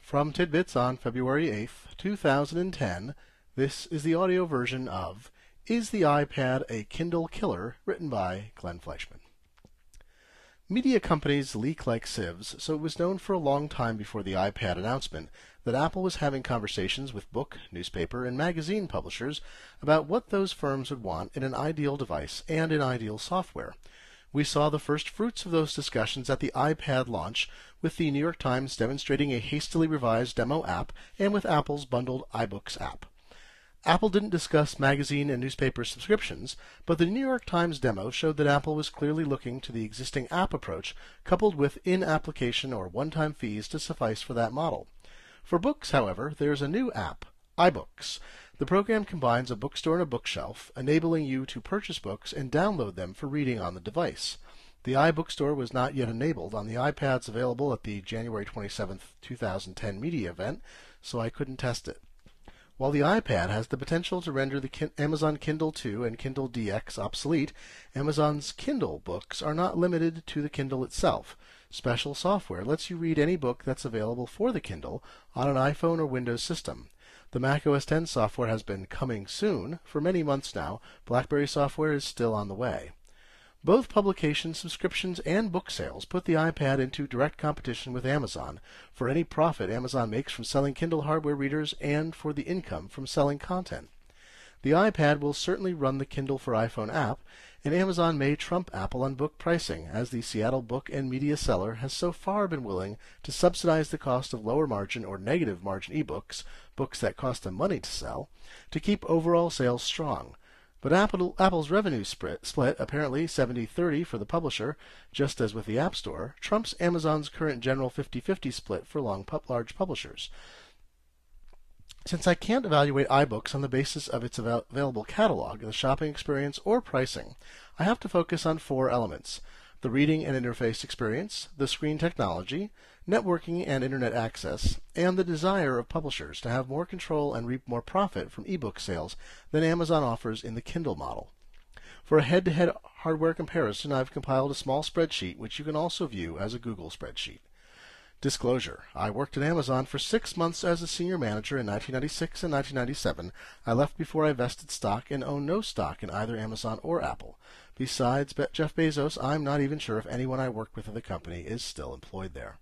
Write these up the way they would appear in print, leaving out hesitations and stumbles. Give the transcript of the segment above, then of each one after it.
From Tidbits on February 8th, 2010, this is the audio version of Is the iPad a Kindle Killer? Written by Glenn Fleischman. Media companies leak like sieves, so it was known for a long time before the iPad announcement that Apple was having conversations with book, newspaper, and magazine publishers about what those firms would want in an ideal device and in ideal software. We saw the first fruits of those discussions at the iPad launch, with the New York Times demonstrating a hastily revised demo app and with Apple's bundled iBooks app. Apple didn't discuss magazine and newspaper subscriptions, but the New York Times demo showed that Apple was clearly looking to the existing app approach, coupled with in-application or one-time fees to suffice for that model. For books, however, there is a new app, iBooks. The program combines a bookstore and a bookshelf, enabling you to purchase books and download them for reading on the device. The iBookstore was not yet enabled on the iPads available at the January 27, 2010 media event, so I couldn't test it. While the iPad has the potential to render the Amazon Kindle 2 and Kindle DX obsolete, Amazon's Kindle books are not limited to the Kindle itself. Special software lets you read any book that's available for the Kindle on an iPhone or Windows system. The Mac OS X software has been coming soon for many months now. BlackBerry software is still on the way. Both publication subscriptions and book sales put the iPad into direct competition with Amazon for any profit Amazon makes from selling Kindle hardware readers and for the income from selling content. The iPad will certainly run the Kindle for iPhone app, and Amazon may trump Apple on book pricing, as the Seattle book and media seller has so far been willing to subsidize the cost of lower margin or negative margin ebooks, books that cost them money to sell, to keep overall sales strong. But Apple's revenue split, apparently 70-30 for the publisher, just as with the App Store, trumps Amazon's current general 50-50 split for large publishers. Since I can't evaluate iBooks on the basis of its available catalog, the shopping experience, or pricing, I have to focus on four elements: the reading and interface experience, the screen technology, networking and internet access, and the desire of publishers to have more control and reap more profit from ebook sales than Amazon offers in the Kindle model. For a head-to-head hardware comparison, I've compiled a small spreadsheet which you can also view as a Google spreadsheet. Disclosure: I worked at Amazon for 6 months as a senior manager in 1996 and 1997. I left before I vested stock and own no stock in either Amazon or Apple. Besides Jeff Bezos, I'm not even sure if anyone I worked with at the company is still employed there.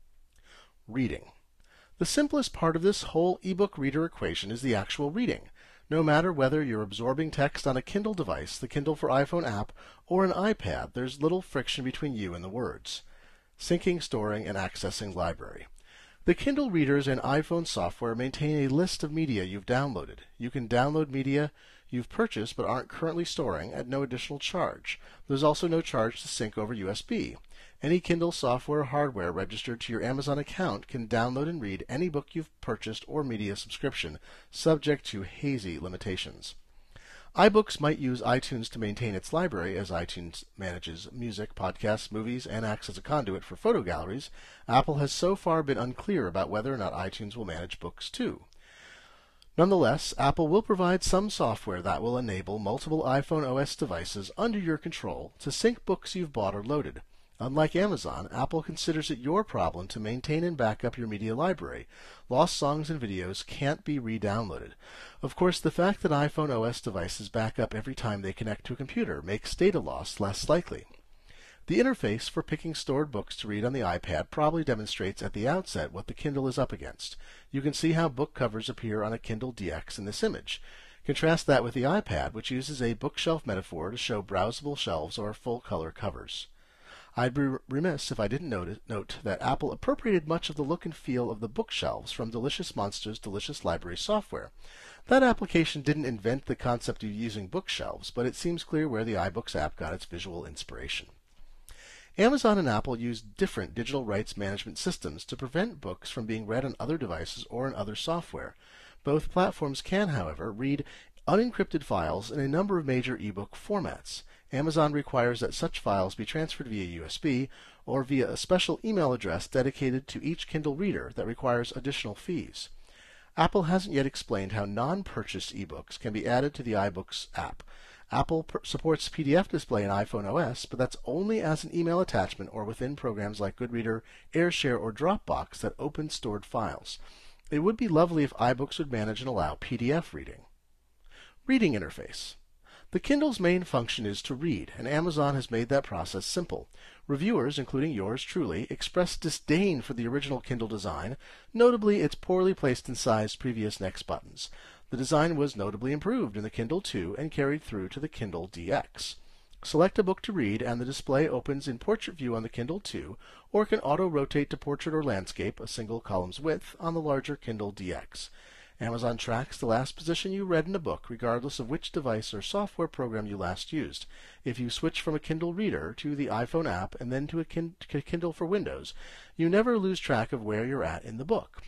Reading. The simplest part of this whole ebook reader equation is the actual reading. No matter whether you're absorbing text on a Kindle device, the Kindle for iPhone app, or an iPad, there's little friction between you and the words. Syncing, storing, and accessing library. The Kindle readers and iPhone software maintain a list of media you've downloaded. You can download media you've purchased but aren't currently storing at no additional charge. There's also no charge to sync over USB. Any Kindle software or hardware registered to your Amazon account can download and read any book you've purchased or media subscription, subject to hazy limitations. iBooks might use iTunes to maintain its library, as iTunes manages music, podcasts, movies, and acts as a conduit for photo galleries. Apple has so far been unclear about whether or not iTunes will manage books too. Nonetheless, Apple will provide some software that will enable multiple iPhone OS devices under your control to sync books you've bought or loaded. Unlike Amazon, Apple considers it your problem to maintain and back up your media library. Lost songs and videos can't be re-downloaded. Of course, the fact that iPhone OS devices back up every time they connect to a computer makes data loss less likely. The interface for picking stored books to read on the iPad probably demonstrates at the outset what the Kindle is up against. You can see how book covers appear on a Kindle DX in this image. Contrast that with the iPad, which uses a bookshelf metaphor to show browsable shelves or full-color covers. I'd be remiss if I didn't note that Apple appropriated much of the look and feel of the bookshelves from Delicious Monsters' Delicious Library software. That application didn't invent the concept of using bookshelves, but it seems clear where the iBooks app got its visual inspiration. Amazon and Apple use different digital rights management systems to prevent books from being read on other devices or in other software. Both platforms can, however, read unencrypted files in a number of major ebook formats. Amazon requires that such files be transferred via USB or via a special email address dedicated to each Kindle reader that requires additional fees. Apple hasn't yet explained how non-purchased ebooks can be added to the iBooks app. Apple supports PDF display in iPhone OS, but that's only as an email attachment or within programs like Goodreader, AirShare, or Dropbox that open stored files. It would be lovely if iBooks would manage and allow PDF reading. Reading interface. The Kindle's main function is to read, and Amazon has made that process simple. Reviewers, including yours truly, expressed disdain for the original Kindle design, notably its poorly placed and sized previous next buttons. The design was notably improved in the Kindle 2 and carried through to the Kindle DX. Select a book to read, and the display opens in portrait view on the Kindle 2, or can auto-rotate to portrait or landscape, a single column's width, on the larger Kindle DX. Amazon tracks the last position you read in a book, regardless of which device or software program you last used. If you switch from a Kindle reader to the iPhone app and then to a Kindle for Windows, you never lose track of where you're at in the book.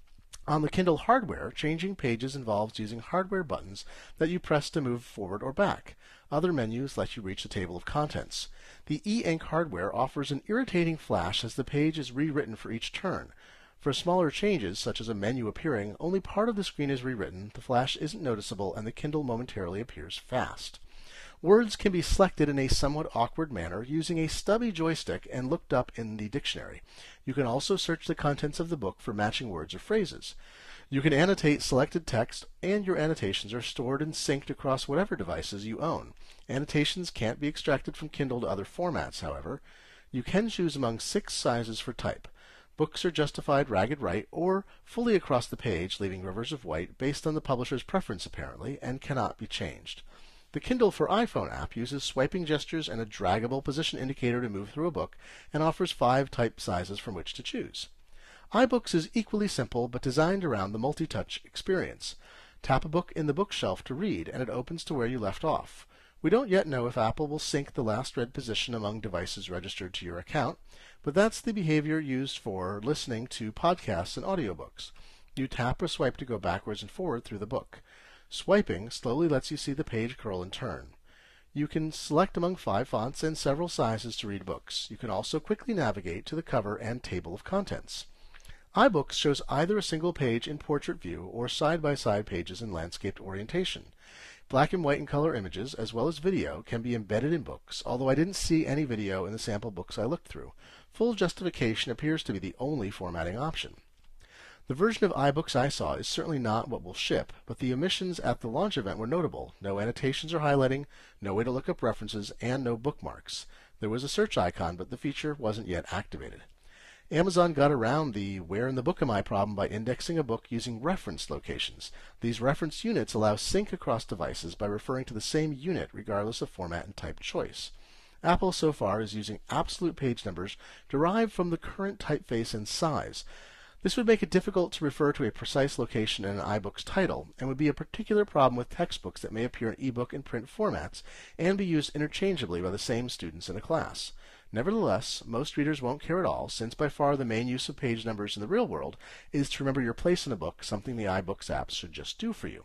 On the Kindle hardware, changing pages involves using hardware buttons that you press to move forward or back. Other menus let you reach the table of contents. The e-ink hardware offers an irritating flash as the page is rewritten for each turn. For smaller changes, such as a menu appearing, only part of the screen is rewritten, the flash isn't noticeable, and the Kindle momentarily appears fast. Words can be selected in a somewhat awkward manner using a stubby joystick and looked up in the dictionary. You can also search the contents of the book for matching words or phrases. You can annotate selected text, and your annotations are stored and synced across whatever devices you own. Annotations can't be extracted from Kindle to other formats, however. You can choose among 6 sizes for type. Books are justified ragged right or fully across the page, leaving rivers of white, based on the publisher's preference apparently, and cannot be changed. The Kindle for iPhone app uses swiping gestures and a draggable position indicator to move through a book, and offers 5 type sizes from which to choose. iBooks is equally simple, but designed around the multi-touch experience. Tap a book in the bookshelf to read, and it opens to where you left off. We don't yet know if Apple will sync the last read position among devices registered to your account, but that's the behavior used for listening to podcasts and audiobooks. You tap or swipe to go backwards and forward through the book. Swiping slowly lets you see the page curl and turn. You can select among 5 fonts and several sizes to read books. You can also quickly navigate to the cover and table of contents. iBooks shows either a single page in portrait view or side-by-side pages in landscaped orientation. Black and white and color images, as well as video, can be embedded in books, although I didn't see any video in the sample books I looked through. Full justification appears to be the only formatting option. The version of iBooks I saw is certainly not what will ship, but the omissions at the launch event were notable. No annotations or highlighting, no way to look up references, and no bookmarks. There was a search icon, but the feature wasn't yet activated. Amazon got around the where in the book am I problem by indexing a book using reference locations. These reference units allow sync across devices by referring to the same unit regardless of format and type choice. Apple so far is using absolute page numbers derived from the current typeface and size. This would make it difficult to refer to a precise location in an iBook's title, and would be a particular problem with textbooks that may appear in ebook and print formats and be used interchangeably by the same students in a class. Nevertheless, most readers won't care at all, since by far the main use of page numbers in the real world is to remember your place in a book, something the iBooks apps should just do for you.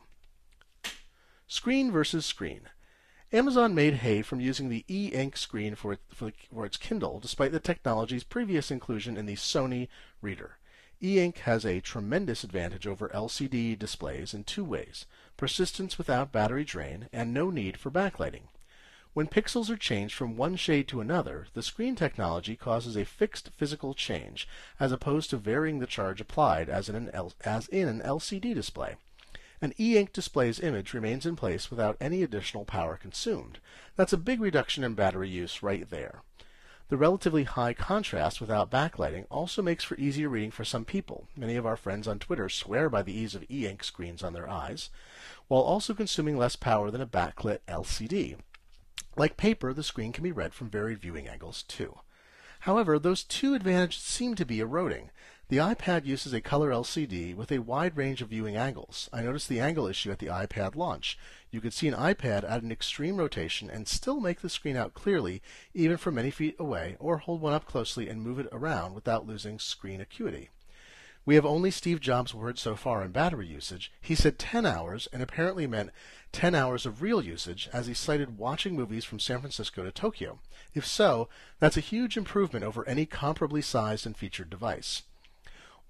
Screen versus screen. Amazon made hay from using the e-ink screen for its Kindle, despite the technology's previous inclusion in the Sony Reader. E-ink has a tremendous advantage over LCD displays in 2 ways: persistence without battery drain, and no need for backlighting. When pixels are changed from one shade to another, the screen technology causes a fixed physical change, as opposed to varying the charge applied as in an LCD display. An e-ink display's image remains in place without any additional power consumed. That's a big reduction in battery use right there. The relatively high contrast without backlighting also makes for easier reading for some people. Many of our friends on Twitter swear by the ease of e-ink screens on their eyes, while also consuming less power than a backlit LCD. Like paper, the screen can be read from varied viewing angles, too. However, those 2 advantages seem to be eroding. The iPad uses a color LCD with a wide range of viewing angles. I noticed the angle issue at the iPad launch. You could see an iPad at an extreme rotation and still make the screen out clearly, even from many feet away, or hold one up closely and move it around without losing screen acuity. We have only Steve Jobs' words so far on battery usage. He said 10 hours, and apparently meant 10 hours of real usage, as he cited watching movies from San Francisco to Tokyo. If so, that's a huge improvement over any comparably sized and featured device.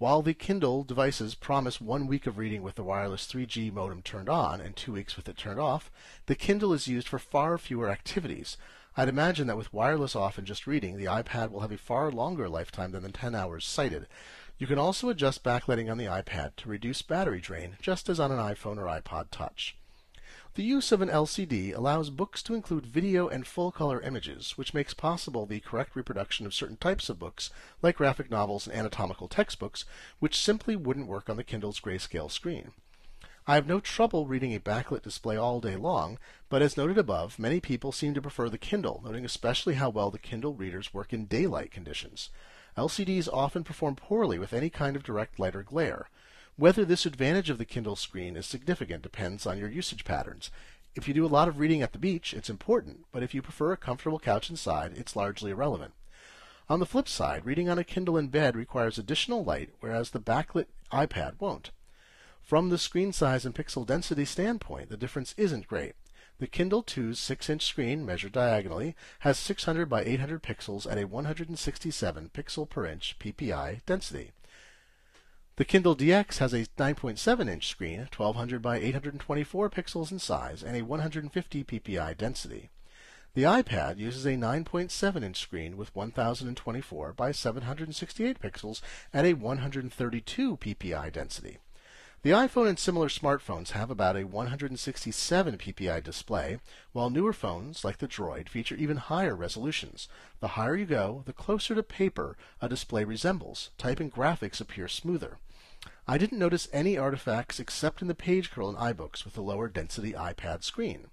While the Kindle devices promise 1 week of reading with the wireless 3G modem turned on and 2 weeks with it turned off, the Kindle is used for far fewer activities. I'd imagine that with wireless off and just reading, the iPad will have a far longer lifetime than the 10 hours cited. You can also adjust backlighting on the iPad to reduce battery drain, just as on an iPhone or iPod Touch. The use of an LCD allows books to include video and full-color images, which makes possible the correct reproduction of certain types of books, like graphic novels and anatomical textbooks, which simply wouldn't work on the Kindle's grayscale screen. I have no trouble reading a backlit display all day long, but as noted above, many people seem to prefer the Kindle, noting especially how well the Kindle readers work in daylight conditions. LCDs often perform poorly with any kind of direct light or glare. Whether this advantage of the Kindle screen is significant depends on your usage patterns. If you do a lot of reading at the beach, it's important, but if you prefer a comfortable couch inside, it's largely irrelevant. On the flip side, reading on a Kindle in bed requires additional light, whereas the backlit iPad won't. From the screen size and pixel density standpoint, the difference isn't great. The Kindle 2's 6-inch screen, measured diagonally, has 600 by 800 pixels at a 167 pixel per inch PPI density. The Kindle DX has a 9.7-inch screen, 1200 by 824 pixels in size, and a 150 ppi density. The iPad uses a 9.7-inch screen with 1024 by 768 pixels at a 132 ppi density. The iPhone and similar smartphones have about a 167 ppi display, while newer phones, like the Droid, feature even higher resolutions. The higher you go, the closer to paper a display resembles. Type and graphics appear smoother. I didn't notice any artifacts except in the page curl in iBooks with the lower density iPad screen.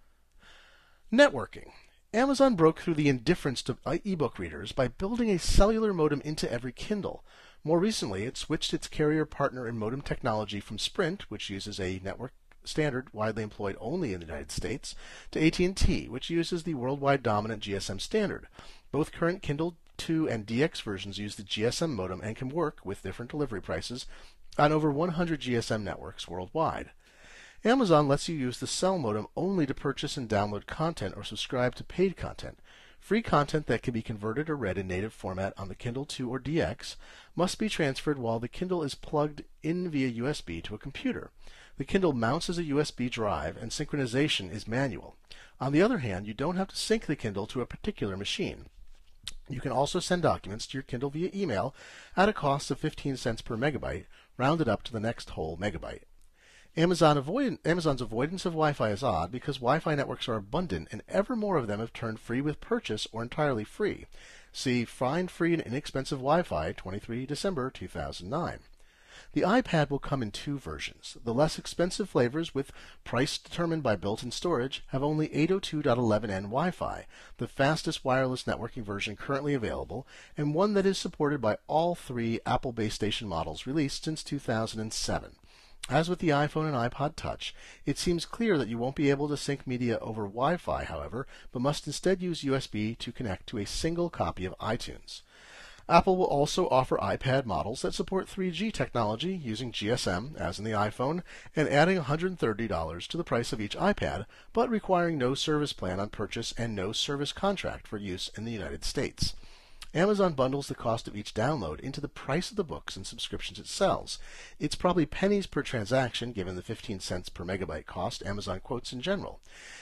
Networking. Amazon broke through the indifference to ebook readers by building a cellular modem into every Kindle. More recently, it switched its carrier partner in modem technology from Sprint, which uses a network standard widely employed only in the United States, to AT&T, which uses the worldwide dominant GSM standard. Both current Kindle 2 and DX versions use the GSM modem and can work, with different delivery prices, on over 100 GSM networks worldwide. Amazon lets you use the cell modem only to purchase and download content or subscribe to paid content. Free content that can be converted or read in native format on the Kindle 2 or DX must be transferred while the Kindle is plugged in via USB to a computer. The Kindle mounts as a USB drive, and synchronization is manual. On the other hand, you don't have to sync the Kindle to a particular machine. You can also send documents to your Kindle via email at a cost of 15 cents per megabyte, rounded up to the next whole megabyte. Amazon's avoidance of Wi-Fi is odd because Wi-Fi networks are abundant and ever more of them have turned free with purchase or entirely free. See Find Free and Inexpensive Wi-Fi, 23 December 2009. The iPad will come in two versions. The less expensive flavors, with price determined by built-in storage, have only 802.11n Wi-Fi, the fastest wireless networking version currently available, and one that is supported by all three Apple base station models released since 2007. As with the iPhone and iPod Touch, it seems clear that you won't be able to sync media over Wi-Fi, however, but must instead use USB to connect to a single copy of iTunes. Apple will also offer iPad models that support 3G technology using GSM, as in the iPhone, and adding $130 to the price of each iPad, but requiring no service plan on purchase and no service contract for use in the United States. Amazon bundles the cost of each download into the price of the books and subscriptions it sells. It's probably pennies per transaction, given the 15 cents per megabyte cost Amazon quotes in general.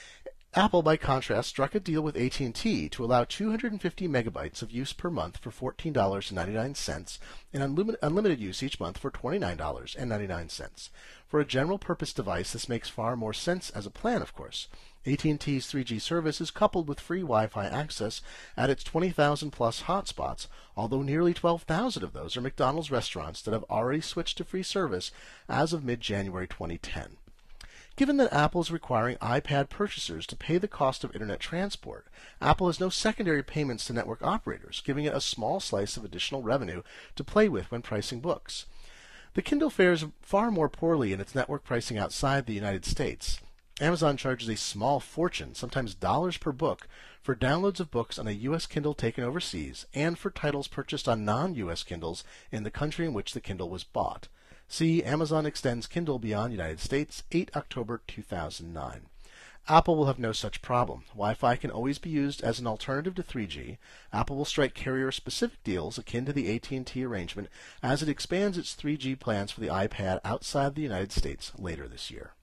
Apple, by contrast, struck a deal with AT&T to allow 250 megabytes of use per month for $14.99 and unlimited use each month for $29.99. For a general-purpose device, this makes far more sense as a plan, of course. AT&T's 3G service is coupled with free Wi-Fi access at its 20,000-plus hotspots, although nearly 12,000 of those are McDonald's restaurants that have already switched to free service as of mid-January 2010. Given that Apple is requiring iPad purchasers to pay the cost of internet transport, Apple has no secondary payments to network operators, giving it a small slice of additional revenue to play with when pricing books. The Kindle fares far more poorly in its network pricing outside the United States. Amazon charges a small fortune, sometimes dollars per book, for downloads of books on a U.S. Kindle taken overseas and for titles purchased on non-U.S. Kindles in the country in which the Kindle was bought. See Amazon extends Kindle beyond United States, 8 October 2009. Apple will have no such problem. Wi-Fi can always be used as an alternative to 3G. Apple will strike carrier-specific deals akin to the AT&T arrangement as it expands its 3G plans for the iPad outside the United States later this year.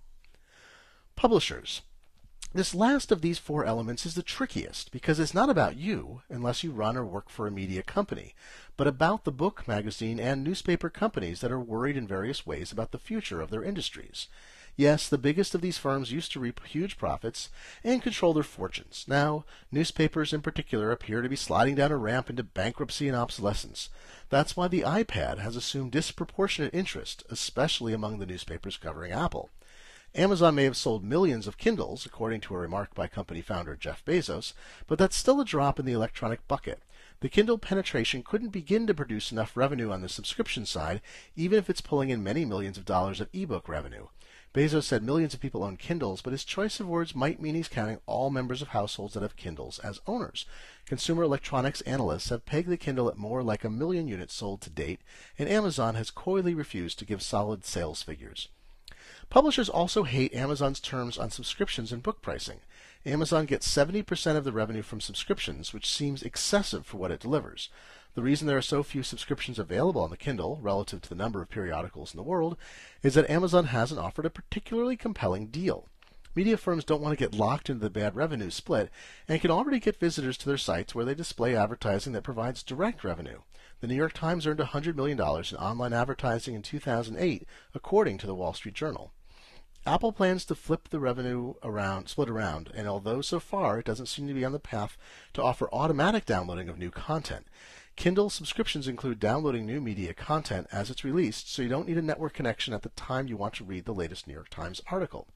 Publishers. This last of these four elements is the trickiest because it's not about you, unless you run or work for a media company, but about the book, magazine, and newspaper companies that are worried in various ways about the future of their industries. Yes, the biggest of these firms used to reap huge profits and control their fortunes. Now, newspapers in particular appear to be sliding down a ramp into bankruptcy and obsolescence. That's why the iPad has assumed disproportionate interest, especially among the newspapers covering Apple. Amazon may have sold millions of Kindles, according to a remark by company founder Jeff Bezos, but that's still a drop in the electronic bucket. The Kindle penetration couldn't begin to produce enough revenue on the subscription side, even if it's pulling in many millions of dollars of ebook revenue. Bezos said millions of people own Kindles, but his choice of words might mean he's counting all members of households that have Kindles as owners. Consumer electronics analysts have pegged the Kindle at more like 1 million units sold to date, and Amazon has coyly refused to give solid sales figures. Publishers also hate Amazon's terms on subscriptions and book pricing. Amazon gets 70% of the revenue from subscriptions, which seems excessive for what it delivers. The reason there are so few subscriptions available on the Kindle, relative to the number of periodicals in the world, is that Amazon hasn't offered a particularly compelling deal. Media firms don't want to get locked into the bad revenue split and can already get visitors to their sites where they display advertising that provides direct revenue. The New York Times earned $100 million in online advertising in 2008, according to the Wall Street Journal. Apple plans to flip the revenue split around, and although so far it doesn't seem to be on the path to offer automatic downloading of new content, Kindle subscriptions include downloading new media content as it's released, so you don't need a network connection at the time you want to read the latest New York Times article.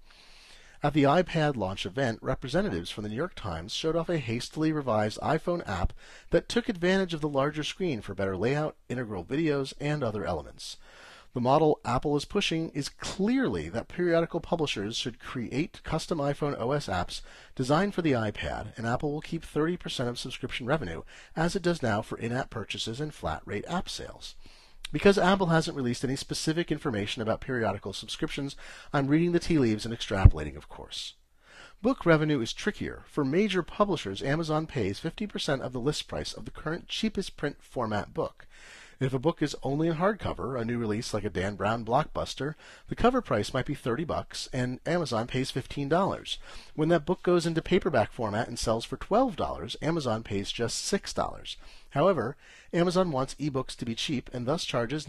At the iPad launch event, representatives from the New York Times showed off a hastily revised iPhone app that took advantage of the larger screen for better layout, integral videos, and other elements. The model Apple is pushing is clearly that periodical publishers should create custom iPhone OS apps designed for the iPad, and Apple will keep 30% of subscription revenue, as it does now for in-app purchases and flat-rate app sales. Because Apple hasn't released any specific information about periodical subscriptions, I'm reading the tea leaves and extrapolating, of course. Book revenue is trickier. For major publishers, Amazon pays 50% of the list price of the current cheapest print format book. If a book is only in hardcover, a new release like a Dan Brown blockbuster, the cover price might be $30 and Amazon pays $15. When that book goes into paperback format and sells for $12, Amazon pays just $6. However, Amazon wants ebooks to be cheap and thus charges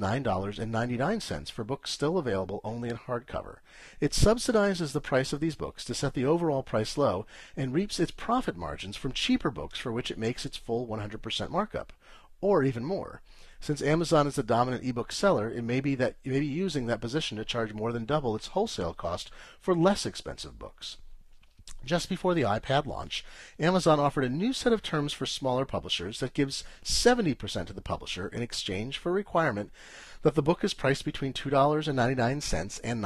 $9.99 for books still available only in hardcover. It subsidizes the price of these books to set the overall price low and reaps its profit margins from cheaper books for which it makes its full 100% markup, or even more. Since Amazon is the dominant ebook seller, it may be using that position to charge more than double its wholesale cost for less expensive books. Just before the iPad launch, Amazon offered a new set of terms for smaller publishers that gives 70% to the publisher in exchange for a requirement that the book is priced between $2.99 and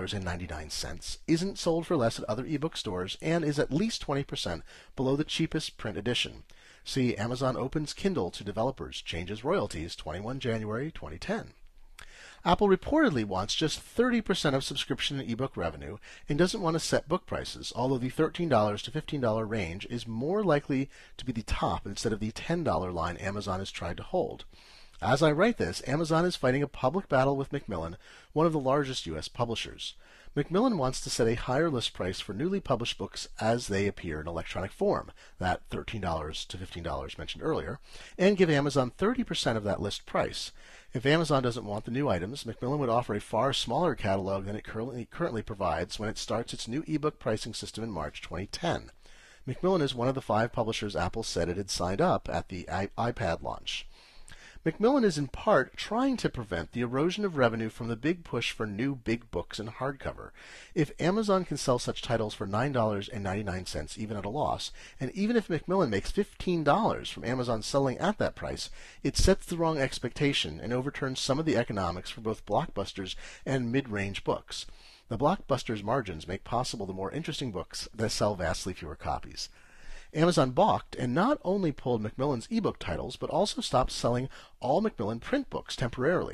$9.99, isn't sold for less at other ebook stores, and is at least 20% below the cheapest print edition. See Amazon opens Kindle to developers, changes royalties, 21 January 2010. Apple reportedly wants just 30% of subscription and ebook revenue and doesn't want to set book prices, although the $13 to $15 range is more likely to be the top instead of the $10 line Amazon has tried to hold. As I write this, Amazon is fighting a public battle with Macmillan, one of the largest U.S. publishers. Macmillan wants to set a higher list price for newly published books as they appear in electronic form, that $13 to $15 mentioned earlier, and give Amazon 30% of that list price. If Amazon doesn't want the new items, Macmillan would offer a far smaller catalog than it currently provides when it starts its new ebook pricing system in March 2010. Macmillan is one of the 5 publishers Apple said it had signed up at the iPad launch. Macmillan is in part trying to prevent the erosion of revenue from the big push for new big books in hardcover. If Amazon can sell such titles for $9.99 even at a loss, and even if Macmillan makes $15 from Amazon selling at that price, it sets the wrong expectation and overturns some of the economics for both blockbusters and mid-range books. The blockbusters' margins make possible the more interesting books that sell vastly fewer copies. Amazon balked and not only pulled Macmillan's ebook titles, but also stopped selling all Macmillan print books temporarily.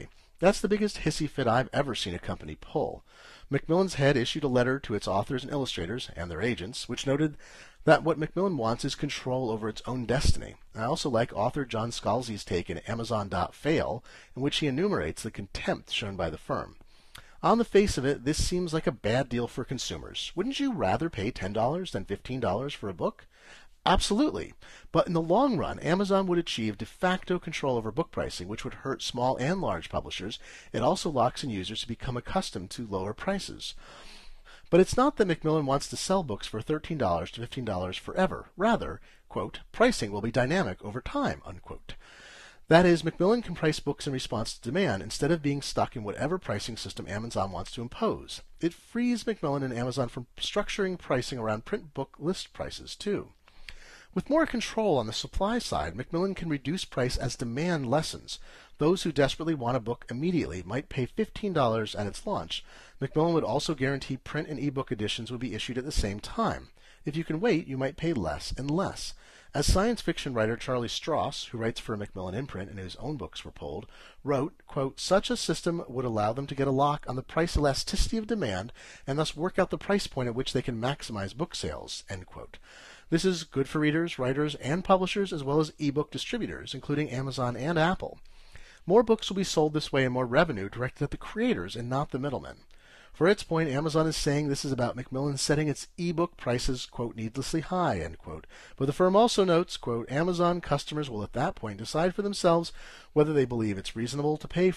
That's the biggest hissy fit I've ever seen a company pull. Macmillan's head issued a letter to its authors and illustrators and their agents, which noted that what Macmillan wants is control over its own destiny. I also like author John Scalzi's take in Amazon.fail, in which he enumerates the contempt shown by the firm. On the face of it, this seems like a bad deal for consumers. Wouldn't you rather pay $10 than $15 for a book? Absolutely. But in the long run, Amazon would achieve de facto control over book pricing, which would hurt small and large publishers. It also locks in users to become accustomed to lower prices. But it's not that Macmillan wants to sell books for $13 to $15 forever. Rather, quote, pricing will be dynamic over time, unquote. That is, Macmillan can price books in response to demand instead of being stuck in whatever pricing system Amazon wants to impose. It frees Macmillan and Amazon from structuring pricing around print book list prices, too. With more control on the supply side, Macmillan can reduce price as demand lessens. Those who desperately want a book immediately might pay $15 at its launch. Macmillan would also guarantee print and ebook editions would be issued at the same time. If you can wait, you might pay less and less. As science fiction writer Charlie Stross, who writes for a Macmillan imprint and whose own books were pulled, wrote, quote, such a system would allow them to get a lock on the price elasticity of demand and thus work out the price point at which they can maximize book sales, end quote. This is good for readers, writers, and publishers, as well as ebook distributors, including Amazon and Apple. More books will be sold this way and more revenue directed at the creators and not the middlemen. For its point, Amazon is saying this is about Macmillan setting its ebook prices, quote, needlessly high, end quote. But the firm also notes, quote, Amazon customers will at that point decide for themselves whether they believe it's reasonable to pay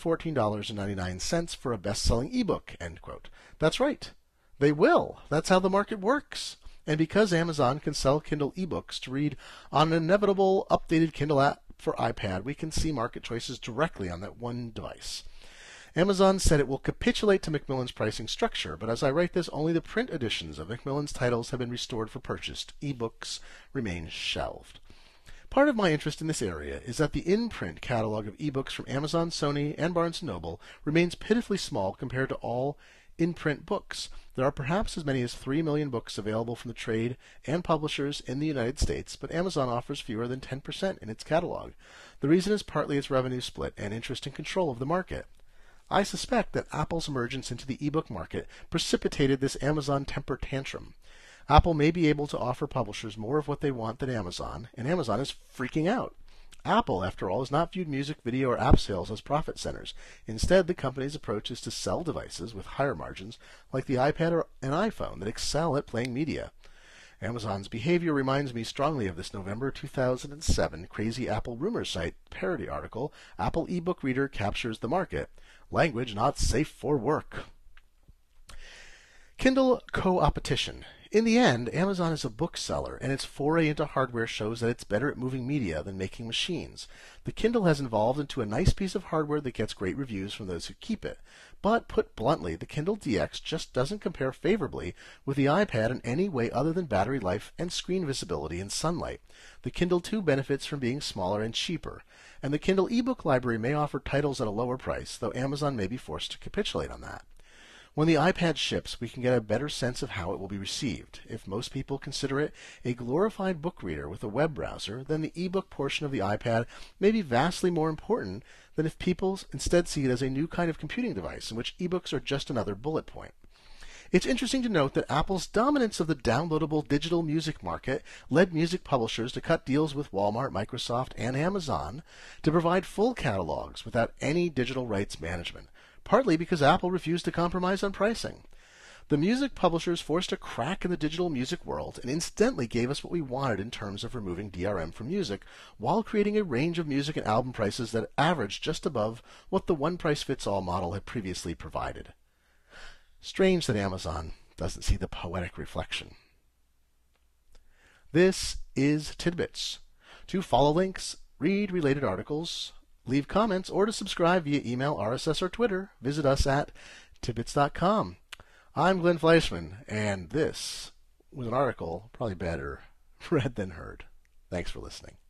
$14.99 for a best-selling ebook, end quote. That's right. They will. That's how the market works. And because Amazon can sell Kindle ebooks to read on an inevitable updated Kindle app for iPad, we can see market choices directly on that one device. Amazon said it will capitulate to Macmillan's pricing structure, but as I write this, only the print editions of Macmillan's titles have been restored for purchase. Ebooks remain shelved. Part of my interest in this area is that the in-print catalog of ebooks from Amazon, Sony, and Barnes & Noble remains pitifully small compared to all in-print books. There are perhaps as many as 3 million books available from the trade and publishers in the United States, but Amazon offers fewer than 10% in its catalog. The reason is partly its revenue split and interest in control of the market. I suspect that Apple's emergence into the ebook market precipitated this Amazon temper tantrum. Apple may be able to offer publishers more of what they want than Amazon, and Amazon is freaking out. Apple, after all, has not viewed music, video, or app sales as profit centers. Instead, the company's approach is to sell devices with higher margins, like the iPad or an iPhone, that excel at playing media. Amazon's behavior reminds me strongly of this November 2007 Crazy Apple Rumors site parody article, Apple eBook Reader Captures the Market. Language not safe for work. Kindle co-opetition. In the end, Amazon is a bookseller, and its foray into hardware shows that it's better at moving media than making machines. The Kindle has evolved into a nice piece of hardware that gets great reviews from those who keep it. But, put bluntly, the Kindle DX just doesn't compare favorably with the iPad in any way other than battery life and screen visibility in sunlight. The Kindle too benefits from being smaller and cheaper. And the Kindle ebook library may offer titles at a lower price, though Amazon may be forced to capitulate on that. When the iPad ships, we can get a better sense of how it will be received. If most people consider it a glorified book reader with a web browser, then the ebook portion of the iPad may be vastly more important than if people instead see it as a new kind of computing device in which ebooks are just another bullet point. It's interesting to note that Apple's dominance of the downloadable digital music market led music publishers to cut deals with Walmart, Microsoft, and Amazon to provide full catalogs without any digital rights management, partly because Apple refused to compromise on pricing. The music publishers forced a crack in the digital music world and incidentally gave us what we wanted in terms of removing DRM from music, while creating a range of music and album prices that averaged just above what the one-price-fits-all model had previously provided. Strange that Amazon doesn't see the poetic reflection. This is Tidbits. To follow links, read related articles, leave comments, or to subscribe via email, RSS, or Twitter, visit us at tidbits.com. I'm Glenn Fleischman, and this was an article probably better read than heard. Thanks for listening.